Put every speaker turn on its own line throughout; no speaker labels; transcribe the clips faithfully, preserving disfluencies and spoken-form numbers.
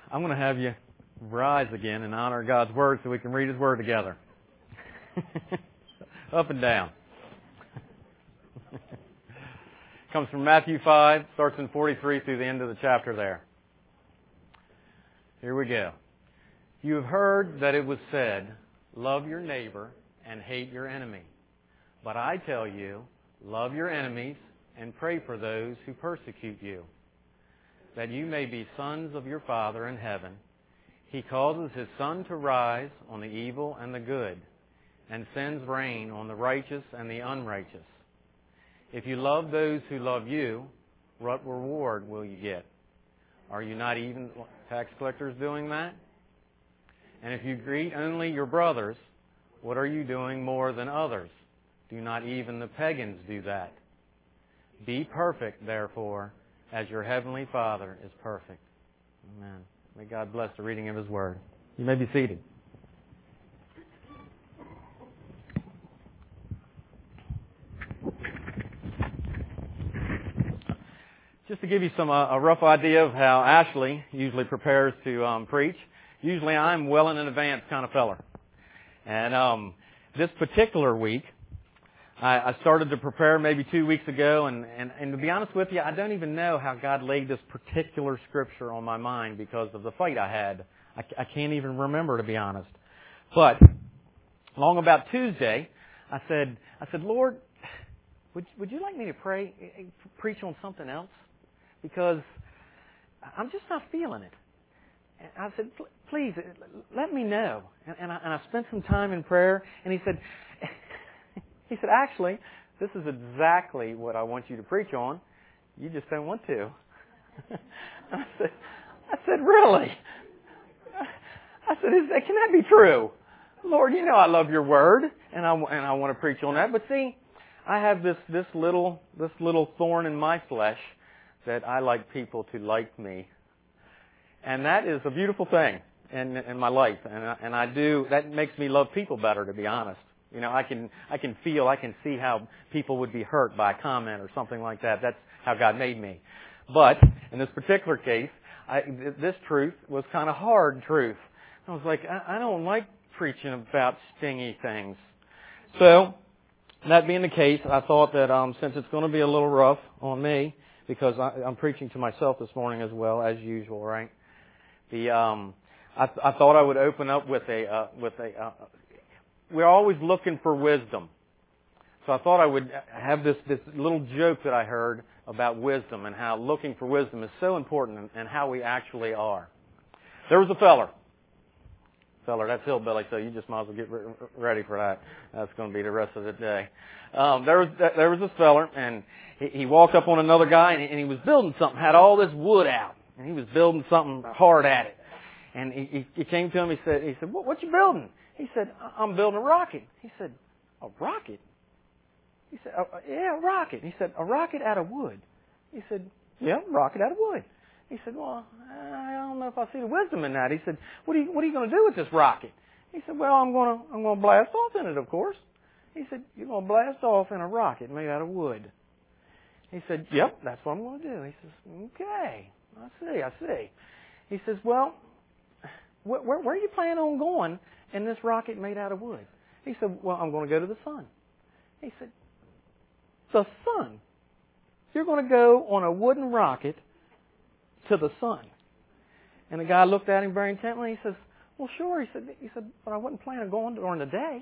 I'm going to have you rise again and honor God's Word so we can read His Word together. Up and down. Comes from Matthew five, starts in forty-three through the end of the chapter there. Here we go. You have heard that it was said, love your neighbor and hate your enemy. But I tell you, love your enemies and pray for those who persecute you, that you may be sons of your Father in heaven. He causes His sun to rise on the evil and the good, and sends rain on the righteous and the unrighteous. If you love those who love you, what reward will you get? Are you not even tax collectors doing that? And if you greet only your brothers, what are you doing more than others? Do not even the pagans do that? Be perfect, therefore, as your heavenly Father is perfect. Amen. May God bless the reading of His Word. You may be seated. Just to give you some uh, a rough idea of how Ashley usually prepares to um, preach, usually I'm well in advance kind of feller. And um, this particular week, I, I started to prepare maybe two weeks ago, and, and, and to be honest with you, I don't even know how God laid this particular scripture on my mind because of the fight I had. I, I can't even remember, to be honest. But along about Tuesday, I said, I said, Lord, would would you like me to pray, preach on something else? Because I'm just not feeling it. And I said, please, let me know. And, and, I, and I spent some time in prayer, and he said, he said, actually, this is exactly what I want you to preach on. You just don't want to. I said, I said, really? I said, is that, can that be true? Lord, you know I love your word, and I, and I want to preach on that. But see, I have this, this little this little thorn in my flesh that I like people to like me. And that is a beautiful thing in, in my life. And I, and I do, that makes me love people better, to be honest. You know, I can, I can feel, I can see how people would be hurt by a comment or something like that. That's how God made me. But in this particular case, I, this truth was kind of hard truth. I was like, I, I don't like preaching about stingy things. So, that being the case, I thought that um, since it's going to be a little rough on me, because I, I'm preaching to myself this morning as well, as usual, right? The um, I, I thought I would open up with a uh, with a. Uh, we're always looking for wisdom, so I thought I would have this this little joke that I heard about wisdom and how looking for wisdom is so important and how we actually are. There was a feller. Feller, that's hillbilly, so you just might as well get re- ready for that. That's going to be the rest of the day. Um, there was there was this feller, and he, he walked up on another guy, and he, and he was building something. Had all this wood out, and he was building something hard at it. And he, he, he came to him. He said, "He said, what, what you building?" He said, "I'm building a rocket." He said, "A rocket?" He said, oh, "Yeah, a rocket." He said, "A rocket out of wood?" He said, "Yeah, a rocket out of wood." He said, "Well, I don't know if I see the wisdom in that." He said, "What are you What are you going to do with this rocket?" He said, "Well, I'm going to I'm going to blast off in it, of course." He said, "You're going to blast off in a rocket made out of wood?" He said, "Yep, that's what I'm going to do." He says, "Okay, I see, I see." He says, "Well, where, where, where are you planning on going in this rocket made out of wood?" He said, "Well, I'm going to go to the sun." He said, "The sun? You're going to go on a wooden rocket to the sun?" And the guy looked at him very intently. He says, "Well, sure." He said, "He said, but I wasn't planning on going during the day."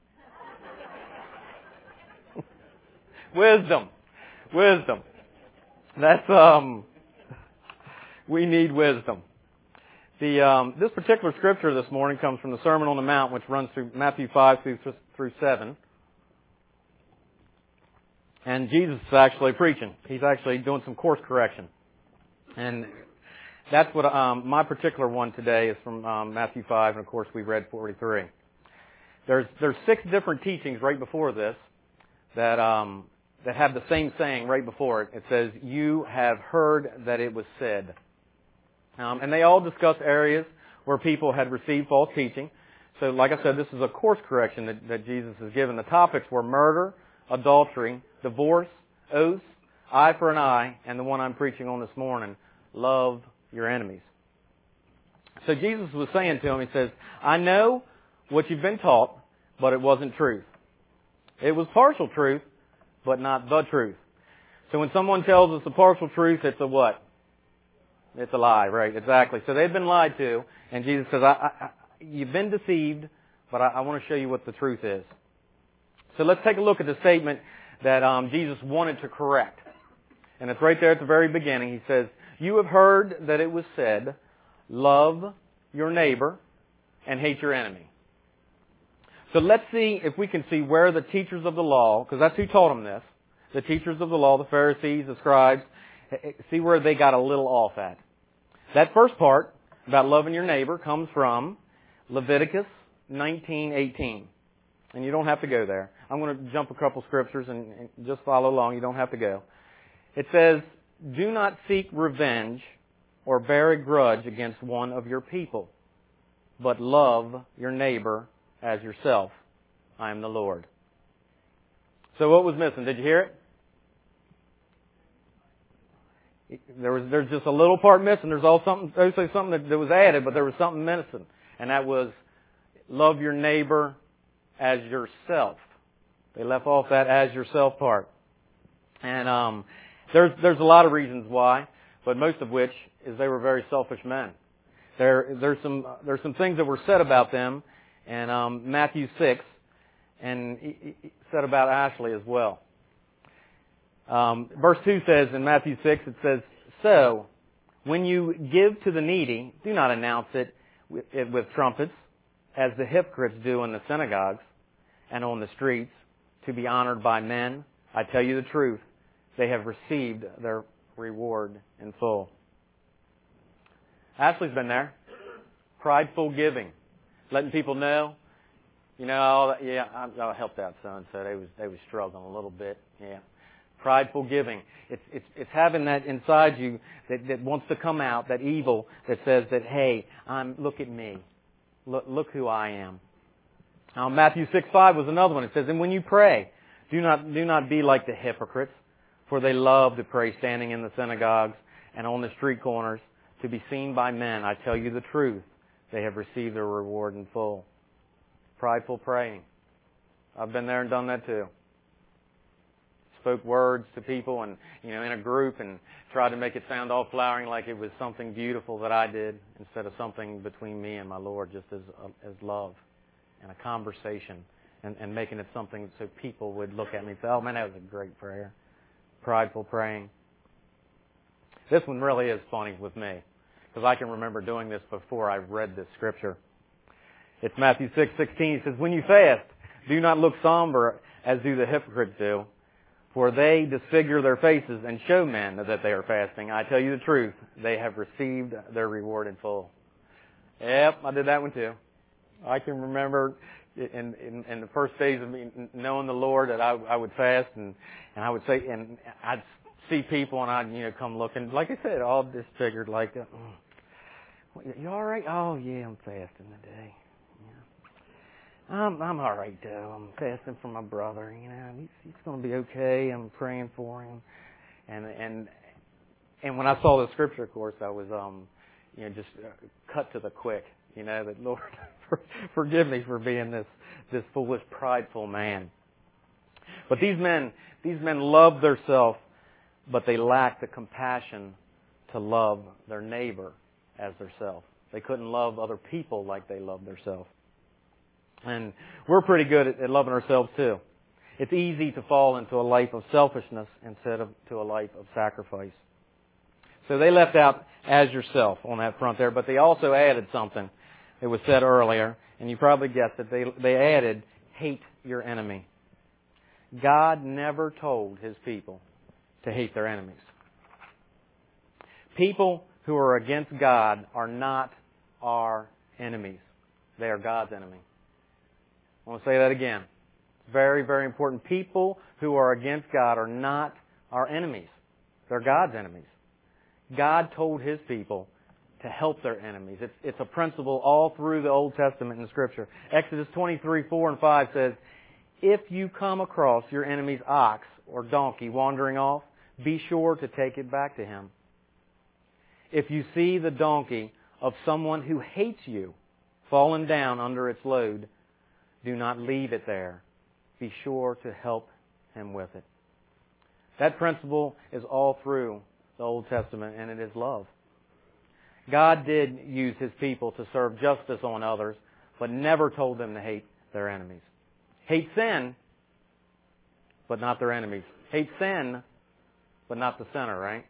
Wisdom, wisdom. That's um. We need wisdom. The um, this particular scripture this morning comes from the Sermon on the Mount, which runs through Matthew five through through seven. And Jesus is actually preaching. He's actually doing some course correction. And that's what um, my particular one today is from um, Matthew five, and of course we read forty-three. There's there's six different teachings right before this that um, that have the same saying right before it. It says, "You have heard that it was said," um, and they all discuss areas where people had received false teaching. So, like I said, this is a course correction that, that Jesus has given. The topics were murder, adultery, divorce, oaths, eye for an eye, and the one I'm preaching on this morning, love your enemies. So Jesus was saying to him, he says, I know what you've been taught, but it wasn't truth. It was partial truth, but not the truth. So when someone tells us a partial truth, it's a what? It's a lie, right? Exactly. So they've been lied to, and Jesus says, I, I, I, you've been deceived, but I, I want to show you what the truth is. So let's take a look at the statement that um, Jesus wanted to correct. And it's right there at the very beginning. He says, you have heard that it was said, love your neighbor and hate your enemy. So let's see if we can see where the teachers of the law, because that's who taught them this, the teachers of the law, the Pharisees, the scribes, see where they got a little off at. That first part about loving your neighbor comes from Leviticus nineteen eighteen. And you don't have to go there. I'm going to jump a couple scriptures and, and just follow along. You don't have to go. It says, do not seek revenge or bear a grudge against one of your people, but love your neighbor as yourself. I am the Lord. So what was missing? Did you hear it? There was, there's just a little part missing. There's all something, there's something that, that was added, but there was something missing. And that was, love your neighbor as yourself. They left off that as yourself part. And, um, there's, there's a lot of reasons why, but most of which is they were very selfish men. There, there's some, there's some things that were said about them in, um, Matthew six, and he, he said about Ashley as well. Um, verse two says in Matthew six, it says, so, when you give to the needy, do not announce it with, it with trumpets, as the hypocrites do in the synagogues and on the streets, to be honored by men. I tell you the truth, they have received their reward in full. Ashley's been there. Prideful giving. Letting people know, you know, yeah, I, I helped out so-and-so. They was, they was struggling a little bit. Yeah. Prideful giving. It's, it's, it's having that inside you that, that wants to come out, that evil that says that, hey, I'm, look at me. Look, look who I am. Now, Matthew six five was another one. It says, and when you pray, do not, do not be like the hypocrites, for they love to pray standing in the synagogues and on the street corners to be seen by men. I tell you the truth, they have received their reward in full. Prideful praying. I've been there and done that too. Spoke words to people and, you know, in a group and tried to make it sound all flowering like it was something beautiful that I did instead of something between me and my Lord, just as as love and a conversation and, and making it something so people would look at me and say, oh man, that was a great prayer. Prideful praying. This one really is funny with me because I can remember doing this before I read this scripture. It's Matthew six sixteen. It says, when you fast, do not look somber as do the hypocrites do, for they disfigure their faces and show men that they are fasting. I tell you the truth, they have received their reward in full. Yep, I did that one too. I can remember in, in, in the first days of me knowing the Lord that I, I would fast and, and I would say, and I'd see people and I'd, you know, come looking, like I said, all disfigured like that. You all right? Oh yeah, I'm fasting today. I'm I'm all right though. I'm fasting for my brother. You know, he's he's going to be okay. I'm praying for him, and and and when I saw the scripture, of course, I was um, you know, just cut to the quick. You know, that Lord, forgive me for being this this foolish, prideful man. But these men, these men love theirself, but they lack the compassion to love their neighbor as theirself. They couldn't love other people like they love theirself. And we're pretty good at, at loving ourselves too. It's easy to fall into a life of selfishness instead of to a life of sacrifice. So they left out as yourself on that front there, but they also added something that was said earlier, and you probably guessed it. They, they added, hate your enemy. God never told His people to hate their enemies. People who are against God are not our enemies. They are God's enemy. I want to say that again. It's very, very important. People who are against God are not our enemies. They're God's enemies. God told His people to help their enemies. It's, it's a principle all through the Old Testament and Scripture. Exodus twenty-three, four and five says, if you come across your enemy's ox or donkey wandering off, be sure to take it back to him. If you see the donkey of someone who hates you, fallen down under its load, do not leave it there. Be sure to help him with it. That principle is all through the Old Testament, and it is love. God did use His people to serve justice on others, but never told them to hate their enemies. Hate sin, but not their enemies. Hate sin, but not the sinner, right?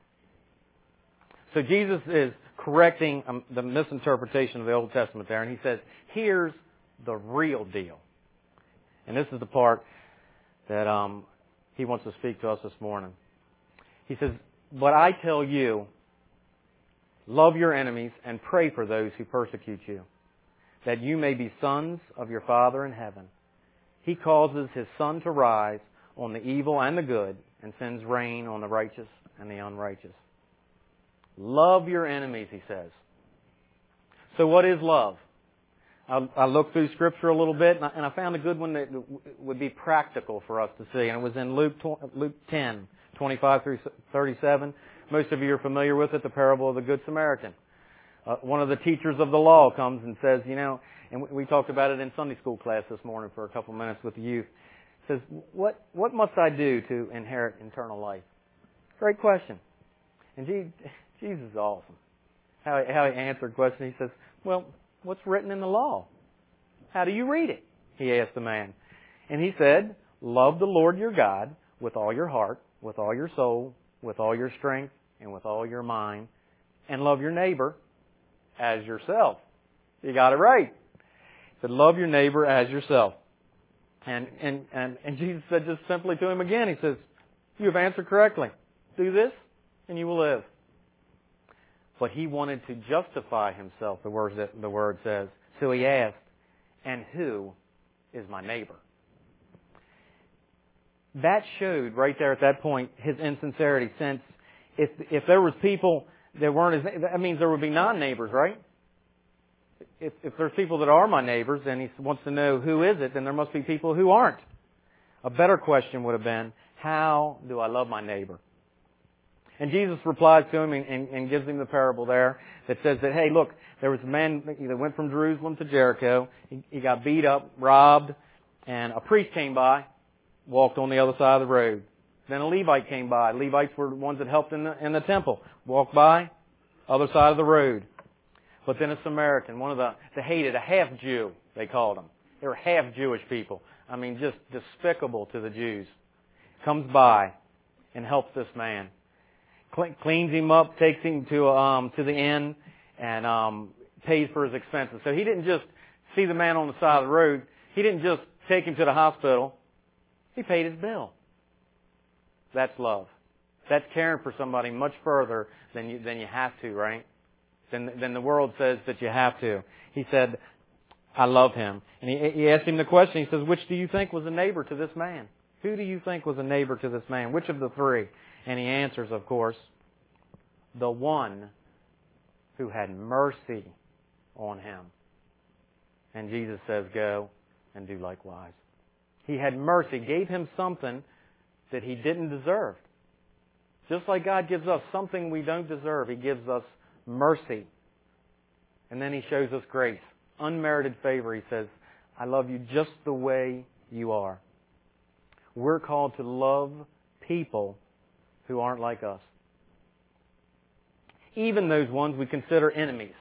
So Jesus is correcting um, the misinterpretation of the Old Testament there, and He says, here's the real deal. And this is the part that um, He wants to speak to us this morning. He says, but I tell you, love your enemies and pray for those who persecute you, that you may be sons of your Father in heaven. He causes His sun to rise on the evil and the good and sends rain on the righteous and the unrighteous. Love your enemies, He says. So what is love? I, I looked through Scripture a little bit, and I, and I found a good one that would be practical for us to see. And it was in Luke, Luke ten, twenty-five through thirty-seven. Most of you are familiar with it, the parable of the Good Samaritan. Uh, one of the teachers of the law comes and says, you know, and we, we talked about it in Sunday school class this morning for a couple of minutes with the youth. Says, what what must I do to inherit eternal life? Great question. And Jesus is awesome. How he, how he answered the question, he says, well, what's written in the law? How do you read it? He asked the man. And he said, love the Lord your God with all your heart, with all your soul, with all your strength, and with all your mind, and love your neighbor as yourself. You got it right. He said, love your neighbor as yourself. And, and, and, and Jesus said just simply to him again, He says, you have answered correctly. Do this, and you will live. But he wanted to justify himself, the word, the word says. So he asked, and who is my neighbor? That showed right there at that point his insincerity, since if if there was people that weren't his, that means there would be non-neighbors, right? If, if there's people that are my neighbors and he wants to know who is it, then there must be people who aren't. A better question would have been, how do I love my neighbor? And Jesus replies to him and, and, and gives him the parable there that says that, hey, look, there was a man that went from Jerusalem to Jericho. He, he got beat up, robbed, and a priest came by, walked on the other side of the road. Then a Levite came by. Levites were the ones that helped in the, in the temple. Walked by, other side of the road. But then a Samaritan, one of the, the hated, a half-Jew, they called them. They were half-Jewish people. I mean, just despicable to the Jews. Comes by and helps this man. Cleans him up, takes him to um, to the inn, and um, pays for his expenses. So he didn't just see the man on the side of the road. He didn't just take him to the hospital. He paid his bill. That's love. That's caring for somebody much further than you than you have to, right? Than than the world says that you have to. He said, "I love him," and he, he asked him the question. He says, "Which do you think was a neighbor to this man? Who do you think was a neighbor to this man? Which of the three?" And he answers, of course, the one who had mercy on him. And Jesus says, go and do likewise. He had mercy, gave him something that he didn't deserve. Just like God gives us something we don't deserve, He gives us mercy. And then He shows us grace. Unmerited favor. He says, I love you just the way you are. We're called to love people who aren't like us. Even those ones we consider enemies.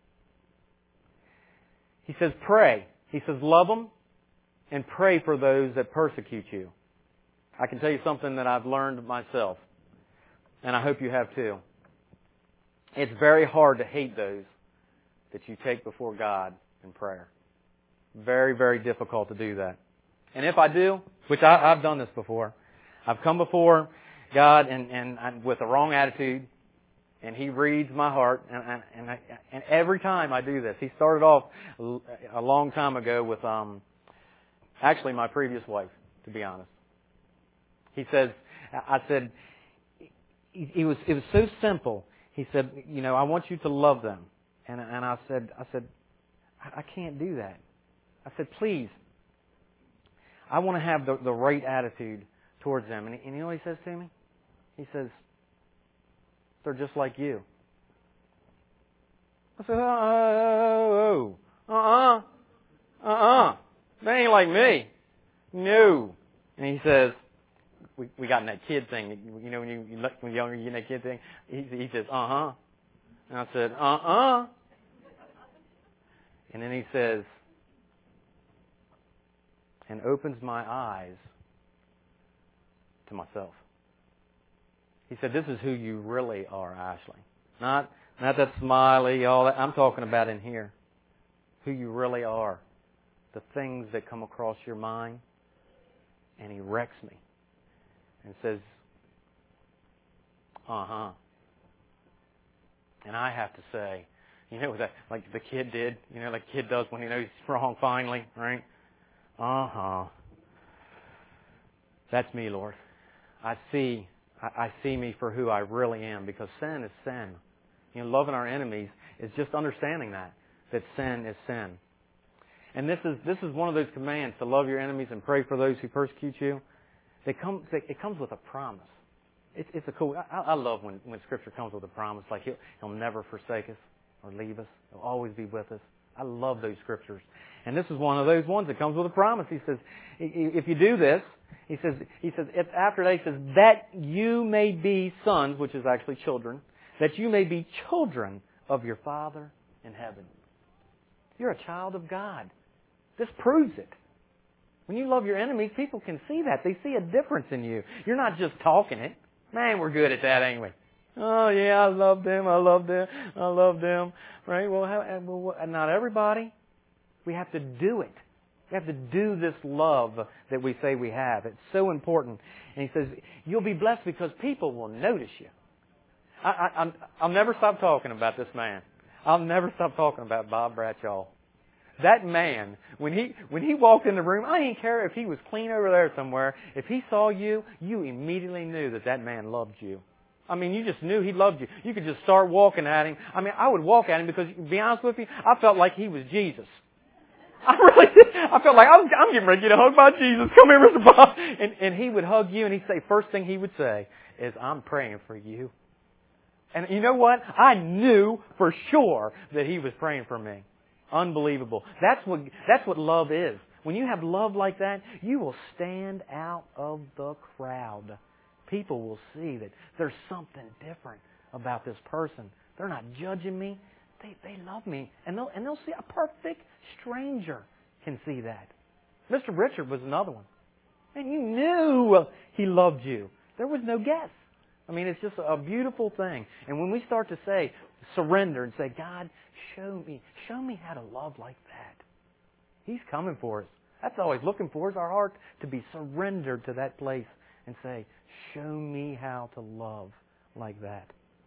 He says, pray. He says, love them and pray for those that persecute you. I can tell you something that I've learned myself, and I hope you have too. It's very hard to hate those that you take before God in prayer. Very, very difficult to do that. And if I do, which I, I've done this before, I've come before God and, and, and with the wrong attitude, and He reads my heart, and and, and, I, and every time I do this, He started off a long time ago with um, actually my previous wife, to be honest. He says, I said, he was it was so simple. He said, you know, I want you to love them, and and I said, I said, I can't do that. I said, please. I want to have the, the right attitude towards them. And, and you know what he says to me? He says, they're just like you. I said, oh, uh-uh, uh-uh. That ain't like me. No. And he says, we we got in that kid thing. You know, when you, you look, when you're younger, you get in that kid thing. He, he says, uh-huh. And I said, uh-uh. And then he says, and opens my eyes to myself. He said, this is who you really are, Ashley. Not not that smiley, all that. I'm talking about in here. Who you really are. The things that come across your mind. And he wrecks me. And says, uh-huh. And I have to say, you know, that like the kid did, you know, like the kid does when he knows he's wrong finally, right? Uh-huh. That's me, Lord. I see, I, I see me for who I really am, because sin is sin. You know, loving our enemies is just understanding that, that sin is sin. And this is this is one of those commands, to love your enemies and pray for those who persecute you. They come, it comes with a promise. It's, it's a cool. I, I love when, when Scripture comes with a promise, like he'll, he'll never forsake us or leave us. He'll always be with us. I love those Scriptures. And this is one of those ones that comes with a promise. He says, if you do this, he says, he says, if after that, he says, that you may be sons, which is actually children, that you may be children of your Father in heaven. You're a child of God. This proves it. When you love your enemies, people can see that. They see a difference in you. You're not just talking it. Man, we're good at that, ain't we? Oh, yeah, I love them. I love them. I love them. Right? Well, how, well, not everybody. We have to do it. We have to do this love that we say we have. It's so important. And he says, you'll be blessed because people will notice you. I, I, I'm, I'll never stop talking about this man. I'll never stop talking about Bob Bradshaw. That man, when he when he walked in the room, I didn't care if he was clean over there somewhere. If he saw you, you immediately knew that that man loved you. I mean, you just knew he loved you. You could just start walking at him. I mean, I would walk at him because, to be honest with you, I felt like he was Jesus. I really did. I felt like I'm, I'm getting ready to get a hug by Jesus. Come here, Mister Bob. And, and he would hug you, and he'd say, first thing he would say is, I'm praying for you. And you know what? I knew for sure that he was praying for me. Unbelievable. That's what that's what love is. When you have love like that, you will stand out of the crowd. People will see that there's something different about this person. They're not judging me. They they love me. And they'll and they'll see a perfect stranger can see that. Mister Richard was another one. And you knew he loved you. There was no guess. I mean, it's just a beautiful thing. And when we start to say, surrender and say, God, show me, show me how to love like that. He's coming for us. That's all He's looking for, is our heart to be surrendered to that place and say, show me how to love like that.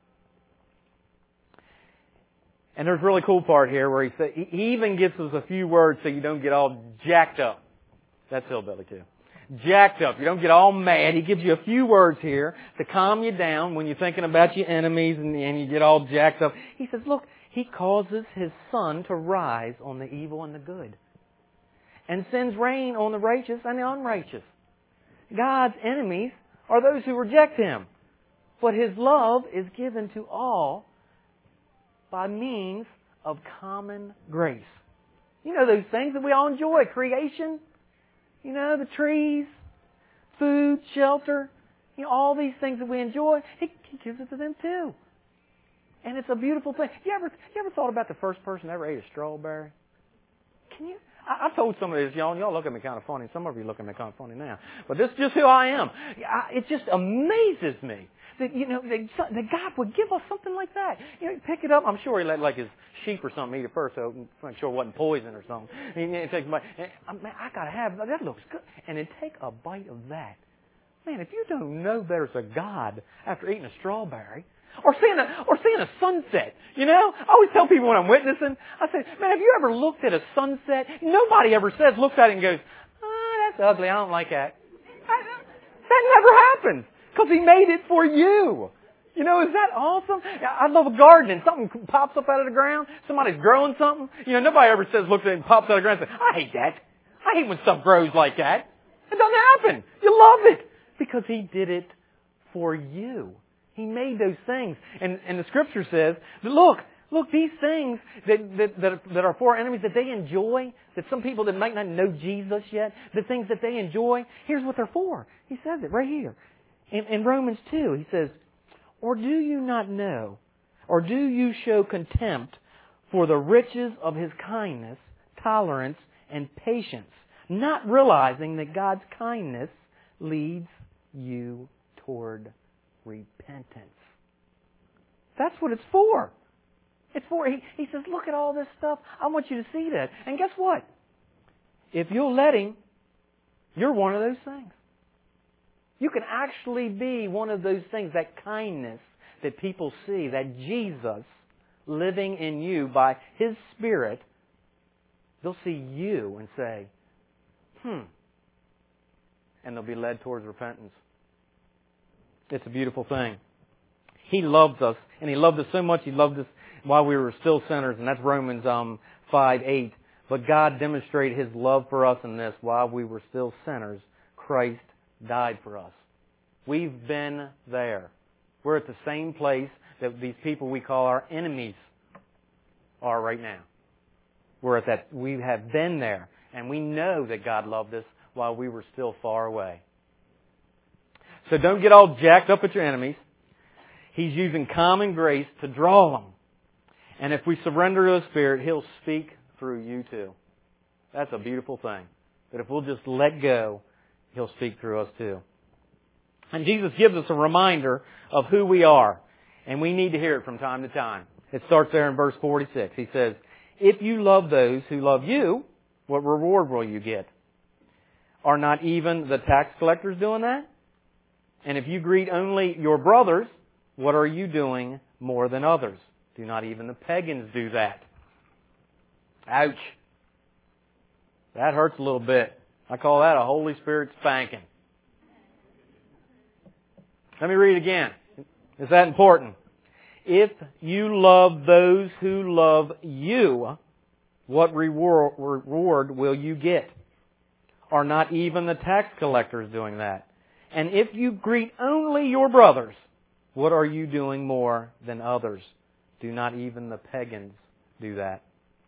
And there's a really cool part here where he said, he even gives us a few words so you don't get all jacked up. That's hillbilly too. Jacked up. You don't get all mad. He gives you a few words here to calm you down when you're thinking about your enemies and, and you get all jacked up. He says, look, He causes His sun to rise on the evil and the good, and sends rain on the righteous and the unrighteous. God's enemies are those who reject Him, but His love is given to all by means of common grace. You know those things that we all enjoy. Creation. You know, the trees, food, shelter, you know, all these things that we enjoy, He, he gives it to them too. And it's a beautiful thing. You ever you ever thought about the first person that ever ate a strawberry? Can you? I, I told some of this, y'all, and y'all look at me kind of funny. Some of you look at me kind of funny now. But this is just who I am. I, it just amazes me that, you know, that, that God would give us something like that. You know, pick it up. I'm sure He let like His sheep or something eat it first, so make sure it wasn't poison or something. And you take a bite. And, man, I got to have that. That looks good. And then take a bite of that. Man, if you don't know there's a God after eating a strawberry, or seeing a, or seeing a sunset, you know? I always tell people when I'm witnessing, I say, man, have you ever looked at a sunset? Nobody ever says, looks at it and goes, oh, that's ugly, I don't like that. That never happens, because He made it for you. You know, is that awesome? I love a garden and something pops up out of the ground. Somebody's growing something. You know, nobody ever says, looks at it and pops out of the ground and says, I hate that. I hate when stuff grows like that. It doesn't happen. You love it, because He did it for you. He made those things. And, and the Scripture says, look, Look, these things that, that, that, that are for our enemies, that they enjoy, that some people that might not know Jesus yet, the things that they enjoy, here's what they're for. He says it right here. In, in Romans two, he says, or do you not know, or do you show contempt for the riches of His kindness, tolerance, and patience, not realizing that God's kindness leads you toward repentance. That's what it's for. It's for, he, he says, look at all this stuff. I want you to see that. And guess what? If you'll let Him, you're one of those things. You can actually be one of those things, that kindness that people see, that Jesus living in you by His Spirit, they'll see you and say, hmm. And they'll be led towards repentance. It's a beautiful thing. He loves us, and He loved us so much, He loved us while we were still sinners, and that's Romans um, five eight. But God demonstrated His love for us in this: while we were still sinners, Christ died for us. We've been there. We're at the same place that these people we call our enemies are right now. We're at that. We have been there, and we know that God loved us while we were still far away. So don't get all jacked up at your enemies. He's using common grace to draw them. And if we surrender to the Spirit, He'll speak through you too. That's a beautiful thing. That if we'll just let go, He'll speak through us too. And Jesus gives us a reminder of who we are. And we need to hear it from time to time. It starts there in verse forty-six. He says, if you love those who love you, what reward will you get? Are not even the tax collectors doing that? And if you greet only your brothers, what are you doing more than others? Do not even the pagans do that? Ouch. That hurts a little bit. I call that a Holy Spirit spanking. Let me read it again. Is that important? If you love those who love you, what reward, reward will you get? Are not even the tax collectors doing that? And if you greet only your brothers, what are you doing more than others? Do not even the pagans do that?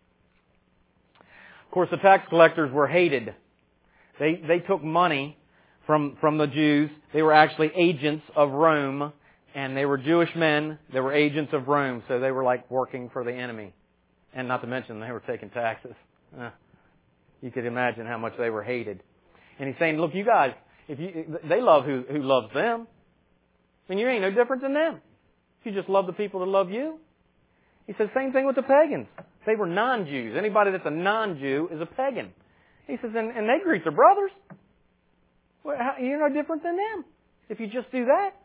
Of course, the tax collectors were hated. They they took money from from the Jews. They were actually agents of Rome, and they were Jewish men. They were agents of Rome, so they were like working for the enemy. And not to mention, they were taking taxes. Uh, you could imagine how much they were hated. And he's saying, look, you guys, if you they love who who loves them, then you ain't no different than them. If you just love the people that love you. He says, same thing with the pagans. They were non-Jews. Anybody that's a non-Jew is a pagan. He says, and, and they greet their brothers. Well, how, you're no different than them if you just do that.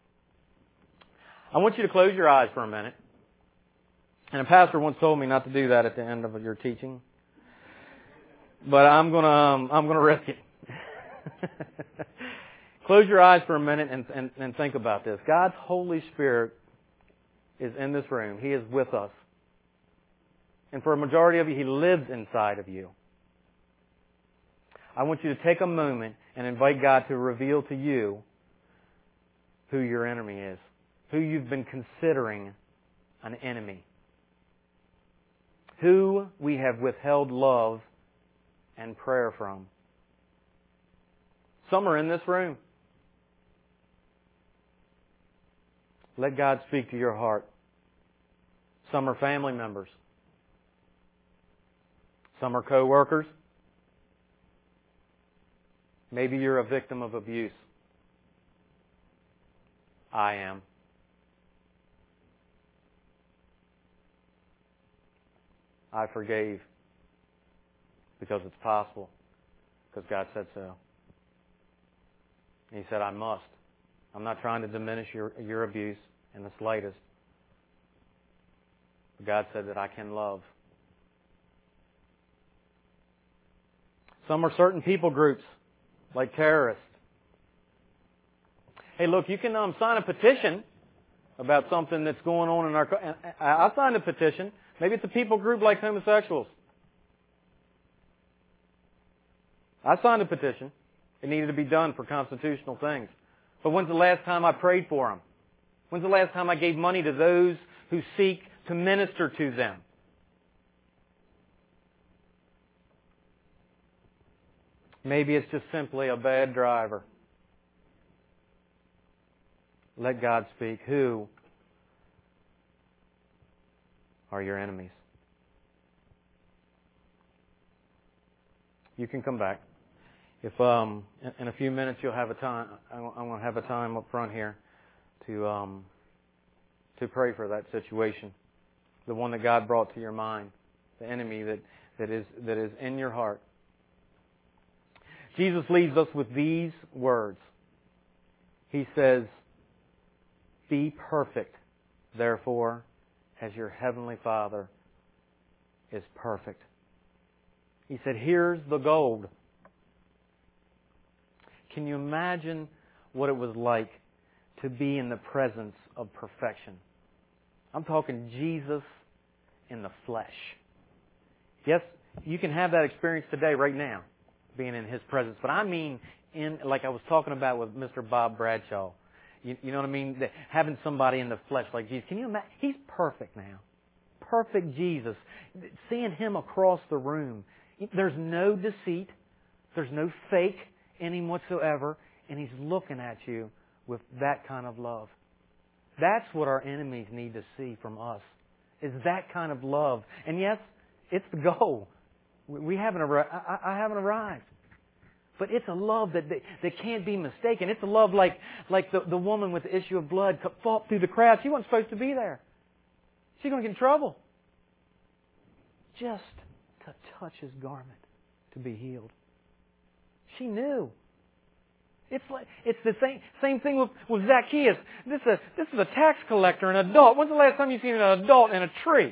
I want you to close your eyes for a minute. And a pastor once told me not to do that at the end of your teaching. But I'm gonna, um, I'm gonna risk it. Close your eyes for a minute and, and, and think about this. God's Holy Spirit is in this room. He is with us. And for a majority of you, He lives inside of you. I want you to take a moment and invite God to reveal to you who your enemy is, who you've been considering an enemy, who we have withheld love and prayer from. Some are in this room. Let God speak to your heart. Some are family members. Some are co-workers. Maybe you're a victim of abuse. I am. I forgave because it's possible, because God said so. And He said, I must. I'm not trying to diminish your, your abuse in the slightest. But God said that I can love. Some are certain people groups, like terrorists. Hey, look, you can um, sign a petition about something that's going on in our... I signed a petition. Maybe it's a people group like homosexuals. I signed a petition. It needed to be done for constitutional things. But when's the last time I prayed for them? When's the last time I gave money to those who seek to minister to them. Maybe it's just simply a bad driver. Let God speak. Who are your enemies? You can come back. If um, in a few minutes you'll have a time, I'm going to have a time up front here to um, to pray for that situation, the one that God brought to your mind, the enemy that, that is that is in your heart. Jesus leaves us with these words. He says, "Be perfect, therefore, as your heavenly Father is perfect." He said, here's the gold. Can you imagine what it was like to be in the presence of perfection? I'm talking Jesus in the flesh. Yes, you can have that experience today, right now, being in His presence. But I mean, in like I was talking about with Mister Bob Bradshaw. You, you know what I mean? The, having somebody in the flesh like Jesus. Can you imagine? He's perfect now. Perfect Jesus. Seeing Him across the room. There's no deceit. There's no fake in Him whatsoever. And He's looking at you with that kind of love. That's what our enemies need to see from us. Is that kind of love. And yes, it's the goal. We haven't arrived. I haven't arrived. But it's a love that, that that can't be mistaken. It's a love like like the, the woman with the issue of blood fought through the crowd. She wasn't supposed to be there. She's going to get in trouble. Just to touch His garment to be healed. She knew. It's like it's the same same thing with, with Zacchaeus. This is a this is a tax collector, an adult. When's the last time you've seen an adult in a tree?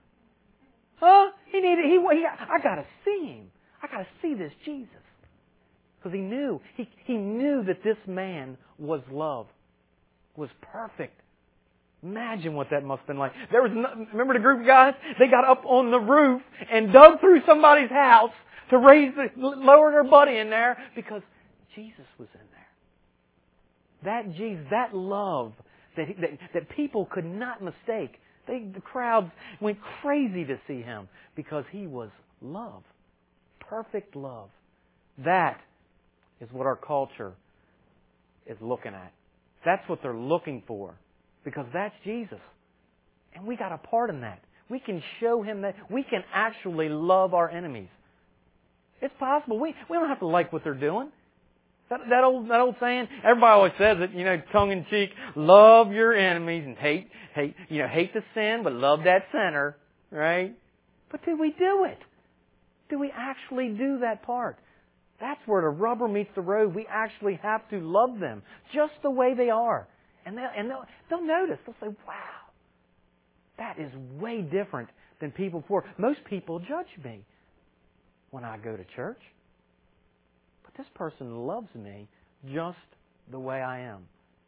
Huh? He needed. He. he I got to see him. I got to see this Jesus. Because he knew, he, he knew that this man was love, was perfect. Imagine what that must have been like. There was no, remember the group of guys? They got up on the roof and dug through somebody's house to raise the, lower their buddy in there because Jesus was in there. That Jesus, that love that, that, that people could not mistake. They, the crowds went crazy to see Him because He was love. Perfect love. That is what our culture is looking at. That's what they're looking for. Because that's Jesus. And we got a part in that. We can show Him that. We can actually love our enemies. It's possible. We, we don't have to like what they're doing. That, that old that old saying, everybody always says it, you know, tongue in cheek, love your enemies and hate hate you know, hate the sin, but love that sinner. Right? But do we do it? Do we actually do that part? That's where the rubber meets the road. We actually have to love them just the way they are. And they'll, and they'll, they'll notice. They'll say, wow, that is way different than people before. Most people judge me when I go to church. But this person loves me just the way I am.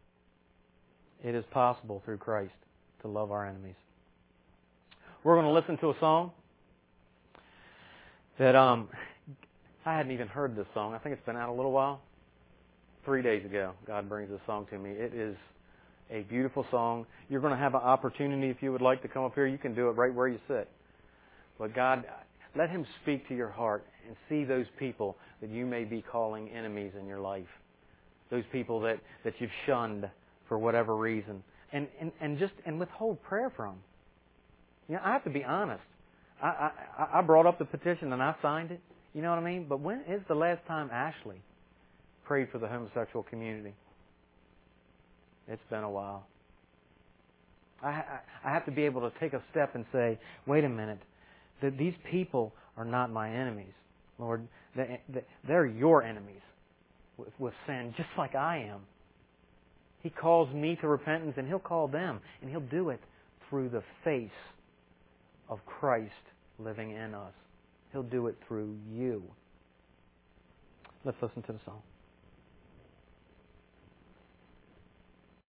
It is possible through Christ to love our enemies. We're going to listen to a song that um, I hadn't even heard this song. I think it's been out a little while. Three days ago, God brings this song to me. It is a beautiful song. You're going to have an opportunity, if you would like to come up here. You can do it right where you sit. But God, let Him speak to your heart and see those people that you may be calling enemies in your life. Those people that, that you've shunned for whatever reason. And, and, and just and withhold prayer from. You know, I have to be honest. I, I, I brought up the petition and I signed it. You know what I mean? But when is the last time Ashley prayed for the homosexual community? It's been a while. I, I, I have to be able to take a step and say, wait a minute, that these people are not my enemies. Lord, they, they're your enemies with, with sin, just like I am. He calls me to repentance and He'll call them. And He'll do it through the face of Christ living in us. He'll do it through you. Let's listen to the song.